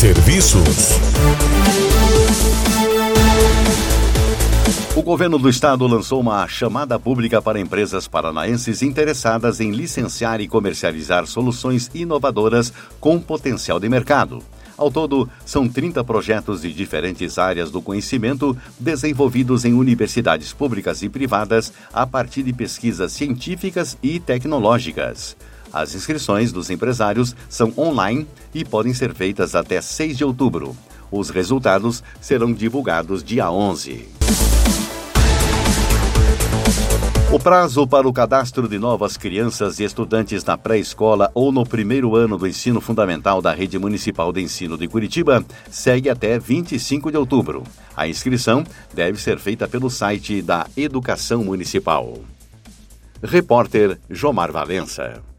Serviços. O governo do estado lançou uma chamada pública para empresas paranaenses interessadas em licenciar e comercializar soluções inovadoras com potencial de mercado. Ao todo, são 30 projetos de diferentes áreas do conhecimento desenvolvidos em universidades públicas e privadas a partir de pesquisas científicas e tecnológicas. As inscrições dos empresários são online e podem ser feitas até 6 de outubro. Os resultados serão divulgados dia 11. O prazo para o cadastro de novas crianças e estudantes na pré-escola ou no primeiro ano do ensino fundamental da Rede Municipal de Ensino de Curitiba segue até 25 de outubro. A inscrição deve ser feita pelo site da Educação Municipal. Repórter Jomar Valença.